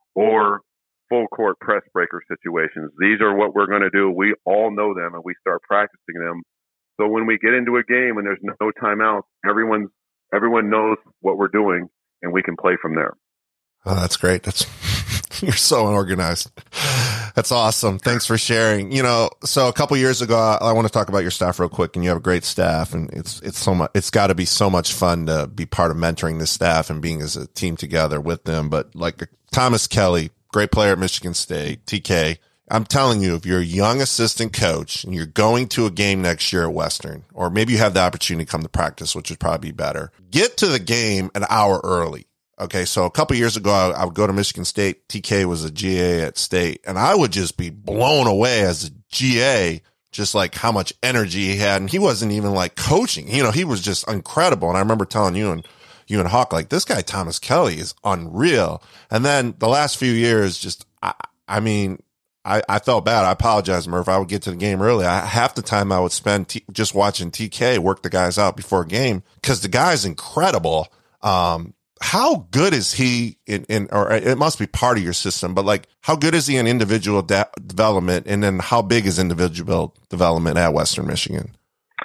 or full court press breaker situations. These are what we're going to do. We all know them and we start practicing them. So when we get into a game and there's no timeout, everyone, everyone knows what we're doing and we can play from there. Oh, that's great. That's, you're so organized. That's awesome. Thanks for sharing. You know, so a couple years ago, I, I want to talk about your staff real quick, and you have a great staff, and it's, it's so much, it's got to be so much fun to be part of mentoring this staff and being as a team together with them. But like Thomas Kelly, great player at Michigan State, T K. I'm telling you, if you're a young assistant coach and you're going to a game next year at Western, or maybe you have the opportunity to come to practice, which would probably be better, get to the game an hour early. Okay, so a couple years ago, I, I would go to Michigan State. T K was a G A at State, and I would just be blown away as a G A, just like how much energy he had. And he wasn't even like coaching. You know, he was just incredible. And I remember telling you and you and Hawk, like, this guy, Thomas Kelly, is unreal. And then the last few years, just, I, I mean, I, I felt bad. I apologize, Murph. I would get to the game early. I, half the time I would spend t- just watching T K work the guys out before a game because the guy's incredible. Um, how good is he in, in, or it must be part of your system, but like, how good is he in individual de- development? And then how big is individual development at Western Michigan?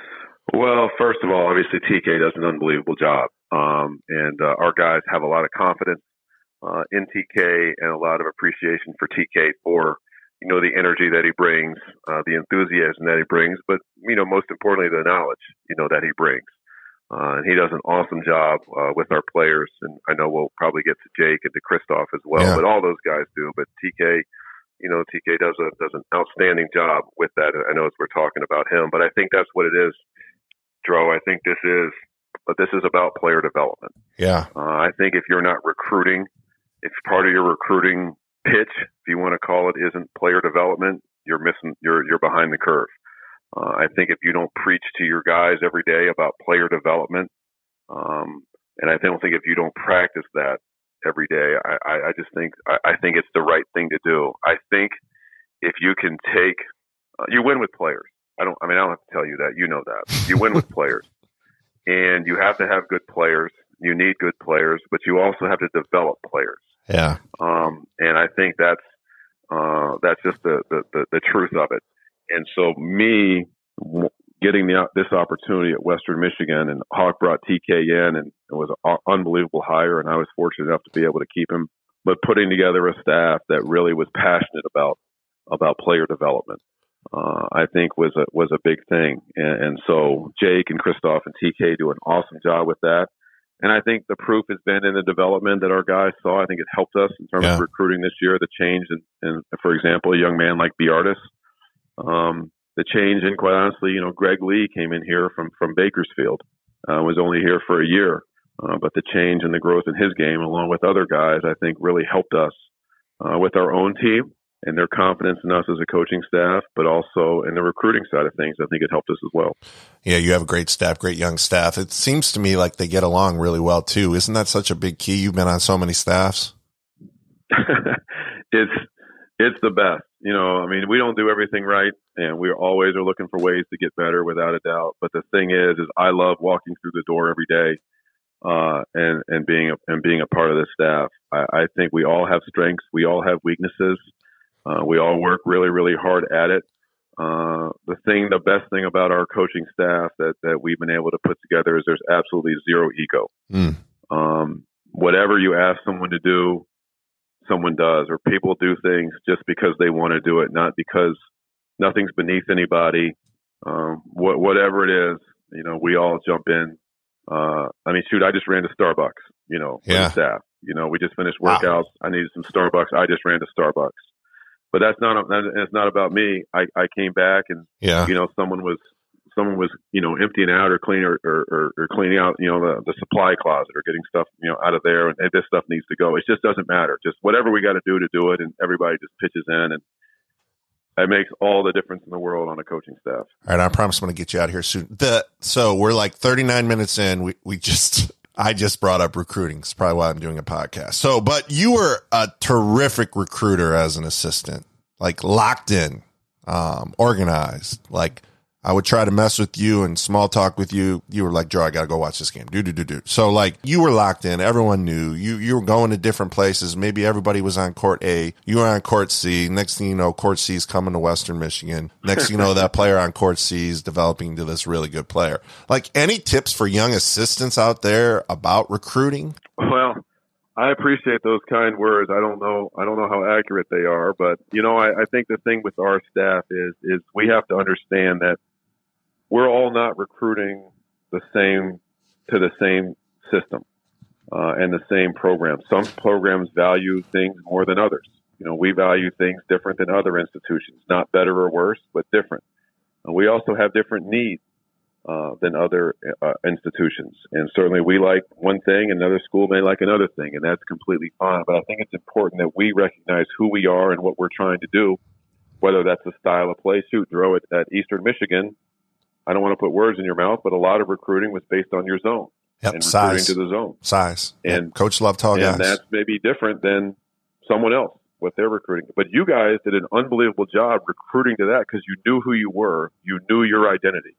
Well, first of all, obviously T K does an unbelievable job. Um, and uh, our guys have a lot of confidence uh, in T K and a lot of appreciation for T K for, you know, the energy that he brings, uh, the enthusiasm that he brings, but, you know, most importantly, the knowledge, you know, that he brings. Uh, and he does an awesome job uh, with our players. And I know we'll probably get to Jake and to Christoph as well, yeah. but all those guys do. But T K, you know, T K does a does an outstanding job with that. I know as we're talking about him, but I think that's what it is, Dro. I think this is, but this is about player development. Yeah. Uh, I think if you're not recruiting, if part of your recruiting pitch, if you want to call it, isn't player development, you're missing, you're, you're behind the curve. Uh, I think if you don't preach to your guys every day about player development, um, and I don't think if you don't practice that every day, I, I, I just think, I, I think it's the right thing to do. I think if you can take, uh, you win with players. I don't, I mean, I don't have to tell you that, you know that. You win with players. And you have to have good players. You need good players, but you also have to develop players. Yeah. Um, and I think that's uh, that's just the, the, the, the truth of it. And so me getting the, this opportunity at Western Michigan, and Hawk brought T K in, and it was an unbelievable hire, and I was fortunate enough to be able to keep him. But putting together a staff that really was passionate about about player development. Uh, I think was a, was a big thing. And, and so Jake and Christoph and T K do an awesome job with that. And I think the proof has been in the development that our guys saw. I think it helped us in terms yeah. of recruiting this year, the change in, in, for example, a young man like Biartis, um, the change in, quite honestly, you know, Greg Lee came in here from, from Bakersfield, uh, was only here for a year. Uh, but the change and the growth in his game, along with other guys, I think really helped us uh, with our own team and their confidence in us as a coaching staff, but also in the recruiting side of things. I think it helped us as well. Yeah, you have a great staff, great young staff. It seems to me like they get along really well too. Isn't that such a big key? You've been on so many staffs. it's it's the best. You know, I mean, we don't do everything right, and we always are looking for ways to get better, without a doubt. But the thing is, is I love walking through the door every day, uh, and and being a, and being a part of the staff. I, I think we all have strengths, we all have weaknesses. Uh, we all work really, really hard at it. Uh, the thing, the best thing about our coaching staff that that we've been able to put together is there's absolutely zero ego. Mm. Um, whatever you ask someone to do, someone does, or people do things just because they want to do it, not because nothing's beneath anybody. Um, wh- whatever it is, you know, we all jump in. Uh, I mean, shoot, I just ran to Starbucks, you know, for yeah. the staff. You know, we just finished workouts. Wow. I needed some Starbucks. I just ran to Starbucks. But that's not, it's not about me. I, I came back and, yeah. you know, someone was, someone was, you know, emptying out or cleaning or, or, or cleaning out, you know, the, the supply closet or getting stuff, you know, out of there. And, and this stuff needs to go. It just doesn't matter. Just whatever we got to do to do it. And everybody just pitches in, and it makes all the difference in the world on a coaching staff. All right. I promise I'm going to get you out of here soon. The, so we're like thirty-nine minutes in. We, we just, I just brought up recruiting. It's probably why I'm doing a podcast. So, but you were a terrific recruiter as an assistant, like locked in, um, organized. Like I would try to mess with you and small talk with you. You were like, Joe, I got to go watch this game. Do, do, do, do. So like you were locked in. Everyone knew you, you were going to different places. Maybe everybody was on court A. You were on court C. Next thing you know, court C is coming to Western Michigan. Next thing you know, that player on court C is developing into this really good player. Like any tips for young assistants out there about recruiting? Well, I appreciate those kind words. I don't know. I don't know how accurate they are, but you know, I, I think the thing with our staff is, is we have to understand that we're all not recruiting the same to the same system uh, and the same program. Some programs value things more than others. You know, we value things different than other institutions, not better or worse, but different. Uh, we also have different needs uh, than other uh, institutions. And certainly we like one thing, another school may like another thing, and that's completely fine. But I think it's important that we recognize who we are and what we're trying to do, whether that's a style of play. Shoot, Drew, at, at Eastern Michigan, I don't want to put words in your mouth, but a lot of recruiting was based on your zone. Yep, and size. recruiting to the zone. Size. And yep. Coach loved tall guys. And that's maybe different than someone else, what they're recruiting. But you guys did an unbelievable job recruiting to that because you knew who you were. You knew your identity.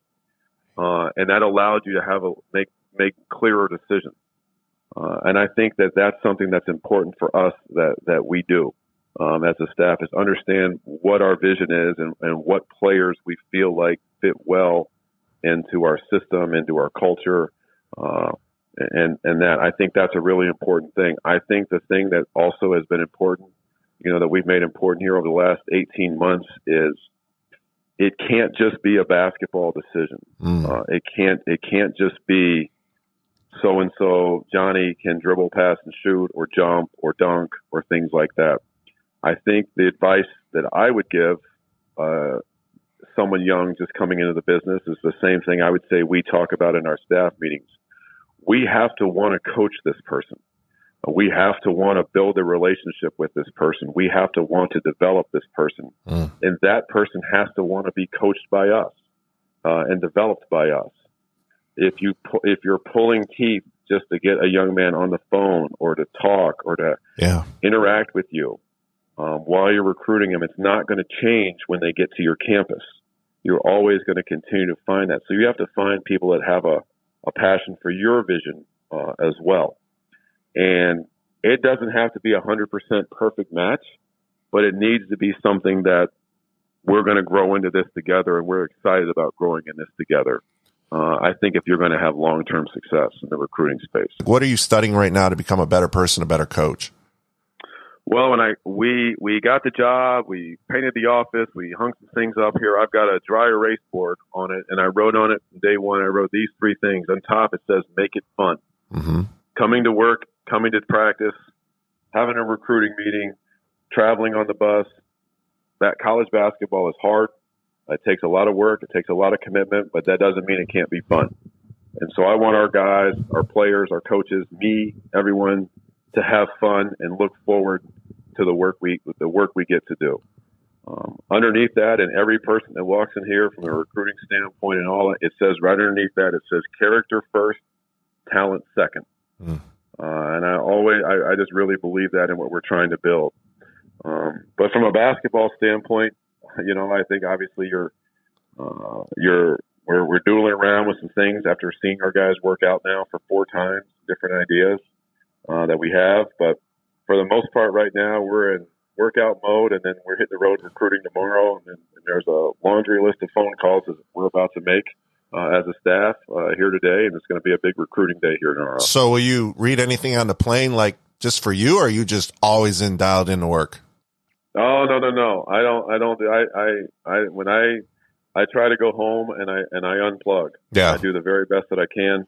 Uh, and that allowed you to have a make make clearer decisions. Uh, and I think that that's something that's important for us that, that we do um, as a staff, is understand what our vision is and, and what players we feel like fit well into our system, into our culture. Uh, and, and that, I think that's a really important thing. I think the thing that also has been important, you know, that we've made important here over the last eighteen months is it can't just be a basketball decision. Mm. Uh, it can't, it can't just be so-and-so Johnny can dribble, pass, and shoot, or jump, or dunk, or things like that. I think the advice that I would give, uh, someone young just coming into the business is the same thing I would say we talk about in our staff meetings. We have to want to coach this person. We have to want to build a relationship with this person. We have to want to develop this person. Mm. And that person has to want to be coached by us uh, and developed by us. If you pu- if you're pulling teeth just to get a young man on the phone or to talk or to yeah. interact with you um, while you're recruiting them, it's not going to change when they get to your campus. You're always going to continue to find that. So you have to find people that have a, a passion for your vision uh, as well. And it doesn't have to be a one hundred percent perfect match, but it needs to be something that we're going to grow into this together, and we're excited about growing in this together. Uh, I think if you're going to have long-term success in the recruiting space. What are you studying right now to become a better person, a better coach? Well, when I we we got the job, we painted the office, we hung some things up here. I've got a dry erase board on it, and I wrote on it from day one. I wrote these three things. On top, it says, make it fun. Mm-hmm. Coming to work, coming to practice, having a recruiting meeting, traveling on the bus. That college basketball is hard. It takes a lot of work. It takes a lot of commitment, but that doesn't mean it can't be fun. And so I want our guys, our players, our coaches, me, everyone to have fun and look forward to the work we the work we get to do. Um, underneath that, and every person that walks in here from a recruiting standpoint and all, it says right underneath that, it says character first, talent second. Mm. Uh, and I always, I, I just really believe that in what we're trying to build. Um, but from a basketball standpoint, you know, I think obviously you're, uh, you're, we're, we're dueling around with some things after seeing our guys work out now for four times, different ideas uh, that we have. But for the most part right now, we're in workout mode, and then we're hitting the road recruiting tomorrow. And then and there's a laundry list of phone calls that we're about to make uh, as a staff uh, here today, and it's going to be a big recruiting day here tomorrow. So will you read anything on the plane, like just for you, or are you just always in dialed into work? Oh, no, no, no. I don't, I don't, I, I, I, when I, I try to go home and I, and I unplug. Yeah. I do the very best that I can.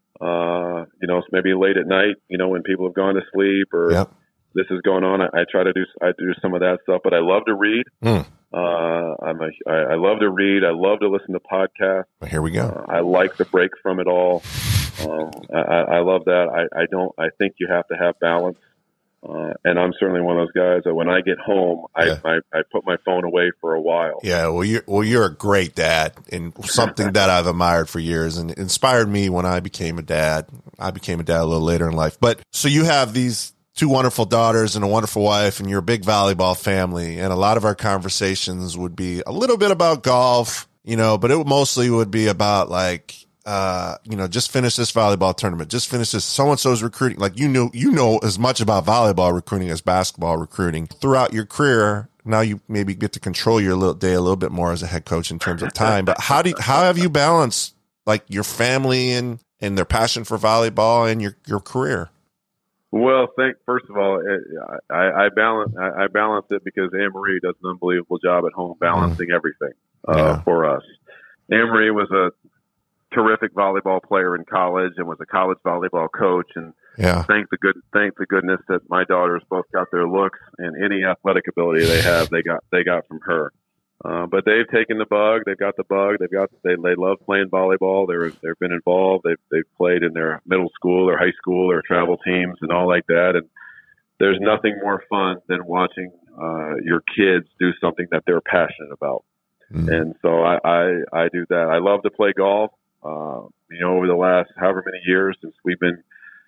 Uh, you know, it's maybe late at night, you know, when people have gone to sleep or yep. this is going on. I, I try to do, I do some of that stuff, but I love to read. Mm. Uh, I'm a, I, I love to read. I love to listen to podcasts. Well, here we go. Uh, I like the break from it all. Um, I, I love that. I, I don't, I think you have to have balance. Uh, and I'm certainly one of those guys that when I get home, I, yeah. I, I put my phone away for a while. Yeah, well, you're, well, you're a great dad, and something that I've admired for years and inspired me when I became a dad. I became a dad a little later in life. But so you have these two wonderful daughters and a wonderful wife, and you're a big volleyball family. And a lot of our conversations would be a little bit about golf, you know, but it mostly would be about like, uh, you know, just finish this volleyball tournament. Just finish this. So-and-so's recruiting. Like you know, you know as much about volleyball recruiting as basketball recruiting throughout your career. Now you maybe get to control your little day a little bit more as a head coach in terms of time. But how do you, how have you balanced like your family and, and their passion for volleyball and your, your career? Well, think first of all, I, I balance I, I balance it because Anne Marie does an unbelievable job at home balancing mm. everything uh, yeah. for us. Anne Marie was a terrific volleyball player in college and was a college volleyball coach. And yeah. thank the good, thank the goodness that my daughters both got their looks and any athletic ability they have, they got, they got from her. Uh, but they've taken the bug. They've got the bug. They've got, they, they love playing volleyball. They're, they've been involved. They've, they've played in their middle school or high school or travel teams and all like that. And there's nothing more fun than watching, uh, your kids do something that they're passionate about. Mm. And so I, I, I do that. I love to play golf. Uh, you know, over the last however many years since we've been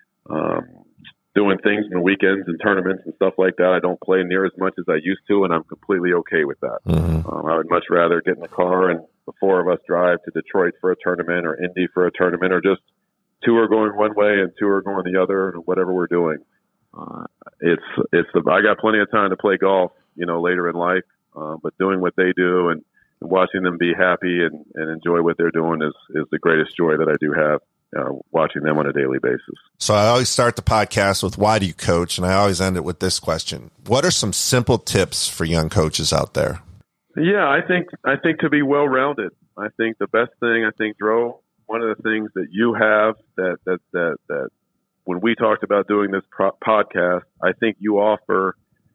um, doing things on the weekends and tournaments and stuff like that, I don't play near as much as I used to, and I'm completely okay with that. Mm-hmm. Um, I would much rather get in the car and the four of us drive to Detroit for a tournament or Indy for a tournament, or just two are going one way and two are going the other, or whatever we're doing. Uh, it's it's the, I got plenty of time to play golf, you know, later in life, uh, but doing what they do and watching them be happy and, and enjoy what they're doing is, is the greatest joy that I do have, uh, watching them on a daily basis. So I always start the podcast with, why do you coach? And I always end it with this question. What are some simple tips for young coaches out there? Yeah, I think, I think to be well-rounded. I think the best thing, I think, Dro, one of the things that you have that, that, that, that when we talked about doing this pro- podcast, I think you offer,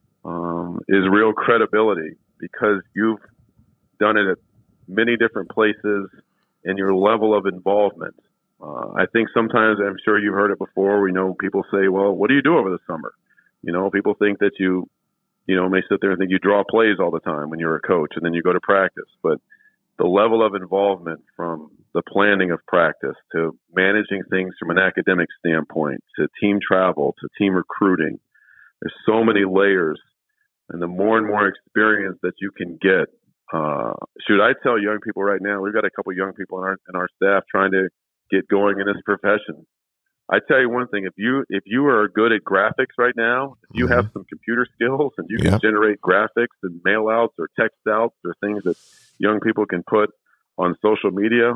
um, is real credibility, because you've done it at many different places and your level of involvement. Uh, I think sometimes, I'm sure you've heard it before, we know people say, well, what do you do over the summer? You know, people think that you, you know, may sit there and think you draw plays all the time when you're a coach and then you go to practice. But the level of involvement, from the planning of practice to managing things from an academic standpoint to team travel to team recruiting, there's so many layers. And the more and more experience that you can get, Uh, shoot, I tell young people right now, we've got a couple of young people in our, in our staff trying to get going in this profession. I tell you one thing, if you, if you are good at graphics right now, if you mm-hmm. have some computer skills and you can yep. generate graphics and mail outs or text outs or things that young people can put on social media,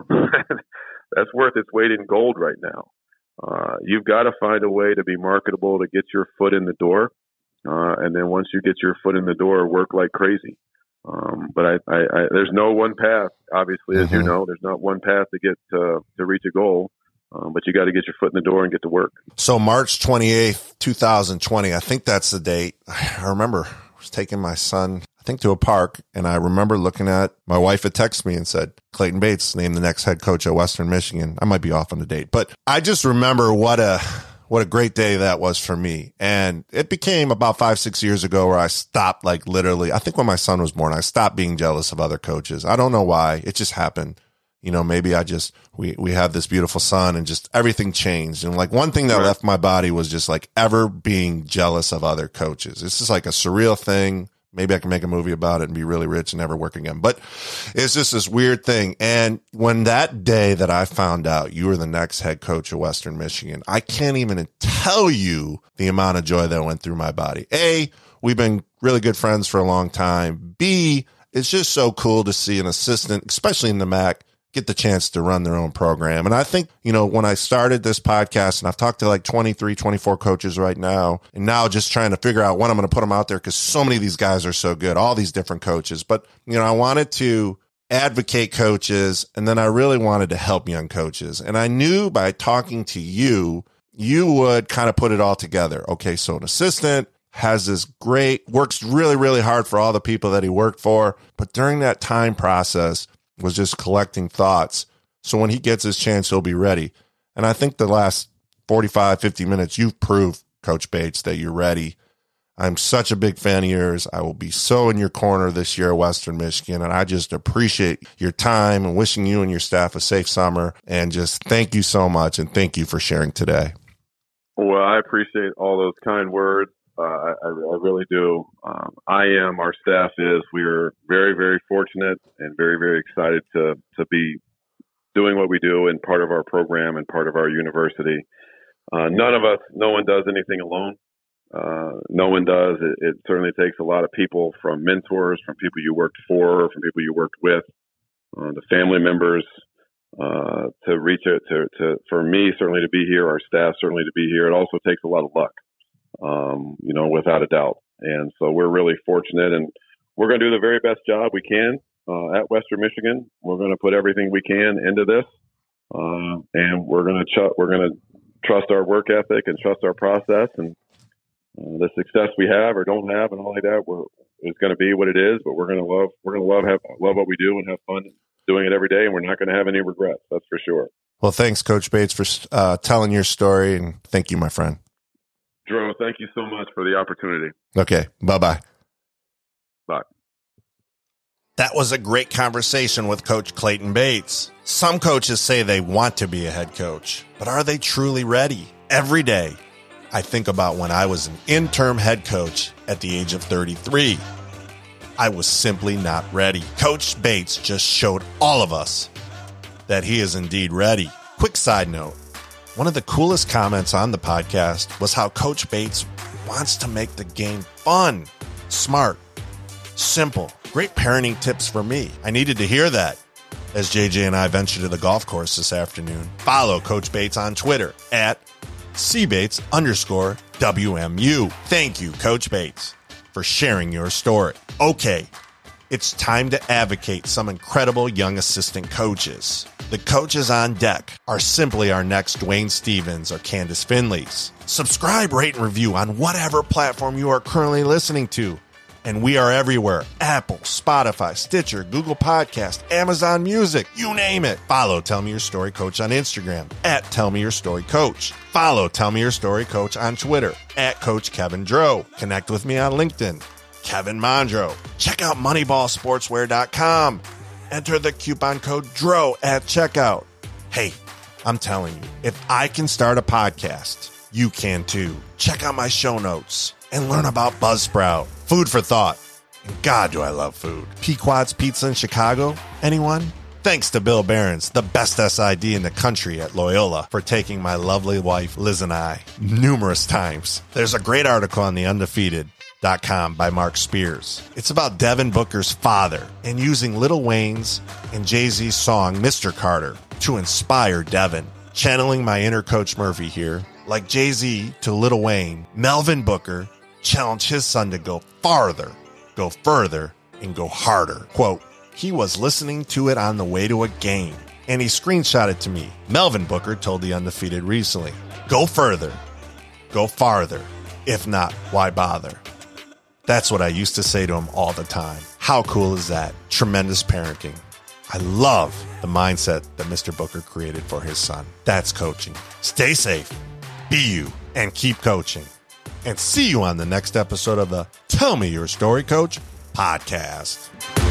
that's worth its weight in gold right now. Uh, you've got to find a way to be marketable, to get your foot in the door. Uh, and then once you get your foot in the door, work like crazy. Um, but I, I, I, there's no one path, obviously, as mm-hmm. you know, there's not one path to get to, to reach a goal, um, but you got to get your foot in the door and get to work. So March twenty-eighth, twenty twenty, I think that's the date. I remember I was taking my son, I think, to a park, and I remember looking at, my wife had texted me and said, Clayton Bates named the next head coach at Western Michigan. I might be off on the date, but I just remember what a, what a great day that was for me. And it became about five, six years ago where I stopped, like literally, I think when my son was born, I stopped being jealous of other coaches. I don't know why. It just happened. You know, maybe I just, we, we have this beautiful son and just everything changed. And like one thing that Right. left my body was just like ever being jealous of other coaches. It's just like a surreal thing. Maybe I can make a movie about it and be really rich and never work again. But it's just this weird thing. And when that day that I found out you were the next head coach of Western Michigan, I can't even tell you the amount of joy that went through my body. A, we've been really good friends for a long time. B, it's just so cool to see an assistant, especially in the M A C, get the chance to run their own program. And I think, you know, when I started this podcast, and I've talked to like twenty-three, twenty-four coaches right now, and now just trying to figure out when I'm going to put them out there because so many of these guys are so good, all these different coaches. But, you know, I wanted to advocate coaches, and then I really wanted to help young coaches. And I knew by talking to you, you would kind of put it all together. Okay, so an assistant has this great, works really, really hard for all the people that he worked for. But during that time process, was just collecting thoughts. So when he gets his chance, he'll be ready. And I think the last forty-five, fifty minutes, you've proved, Coach Bates, that you're ready. I'm such a big fan of yours. I will be so in your corner this year at Western Michigan. And I just appreciate your time and wishing you and your staff a safe summer. And just thank you so much. And thank you for sharing today. Well, I appreciate all those kind words. Uh, I, I really do. Um, I am, our staff is, we are very, very fortunate and very, very excited to, to be doing what we do and part of our program and part of our university. Uh, none of us, no one does anything alone. Uh, no one does. It, it certainly takes a lot of people, from mentors, from people you worked for, from people you worked with, uh, the family members, uh, to reach it, to, to, for me, certainly to be here, our staff certainly to be here. It also takes a lot of luck. Um, you know, without a doubt. And so we're really fortunate, and we're going to do the very best job we can uh, at Western Michigan. We're going to put everything we can into this, uh, and we're going to ch- we're going to trust our work ethic and trust our process, and uh, the success we have or don't have and all like that. We're it's going to be what it is, but we're going to love we're going to love have love what we do and have fun doing it every day, and we're not going to have any regrets. That's for sure. Well, thanks, Coach Bates, for uh, telling your story, and thank you, my friend. Drew, thank you so much for the opportunity. Okay. Bye-bye. Bye. That was a great conversation with Coach Clayton Bates. Some coaches say they want to be a head coach, but are they truly ready? Every day, I think about when I was an interim head coach at the age of thirty-three. I was simply not ready. Coach Bates just showed all of us that he is indeed ready. Quick side note. One of the coolest comments on the podcast was how Coach Bates wants to make the game fun, smart, simple. Great parenting tips for me. I needed to hear that as J J and I venture to the golf course this afternoon. Follow Coach Bates on Twitter at cbates underscore W M U. Thank you, Coach Bates, for sharing your story. Okay, it's time to advocate some incredible young assistant coaches. The coaches on deck are simply our next Dwayne Stevens or Candace Finleys. Subscribe, rate, and review on whatever platform you are currently listening to. And we are everywhere. Apple, Spotify, Stitcher, Google Podcast, Amazon Music, you name it. Follow Tell Me Your Story Coach on Instagram at Tell Me Your Story Coach. Follow Tell Me Your Story Coach on Twitter at Coach Kevin Dro. Connect with me on LinkedIn, Kevin Mondro. Check out moneyball sportswear dot com. Enter the coupon code D R O at checkout. Hey, I'm telling you, if I can start a podcast, you can too. Check out my show notes and learn about Buzzsprout. Food for thought. And God, do I love food. Pequod's Pizza in Chicago? Anyone? Thanks to Bill Behrens, the best S I D in the country at Loyola, for taking my lovely wife, Liz, and I numerous times. There's a great article on the undefeated dot com by Mark Spears. It's about Devin Booker's father and using Lil Wayne's and Jay-Z's song Mister Carter to inspire Devin. Channeling my inner Coach Murphy here, like Jay-Z to Lil Wayne, Melvin Booker challenged his son to go farther, go further, and go harder. Quote, he was listening to it on the way to a game, and he screenshotted to me. Melvin Booker told the Undefeated recently, go further, go farther. If not, why bother? That's what I used to say to him all the time. How cool is that? Tremendous parenting. I love the mindset that Mister Booker created for his son. That's coaching. Stay safe. be you, and keep coaching. And see you on the next episode of the Tell Me Your Story Coach podcast.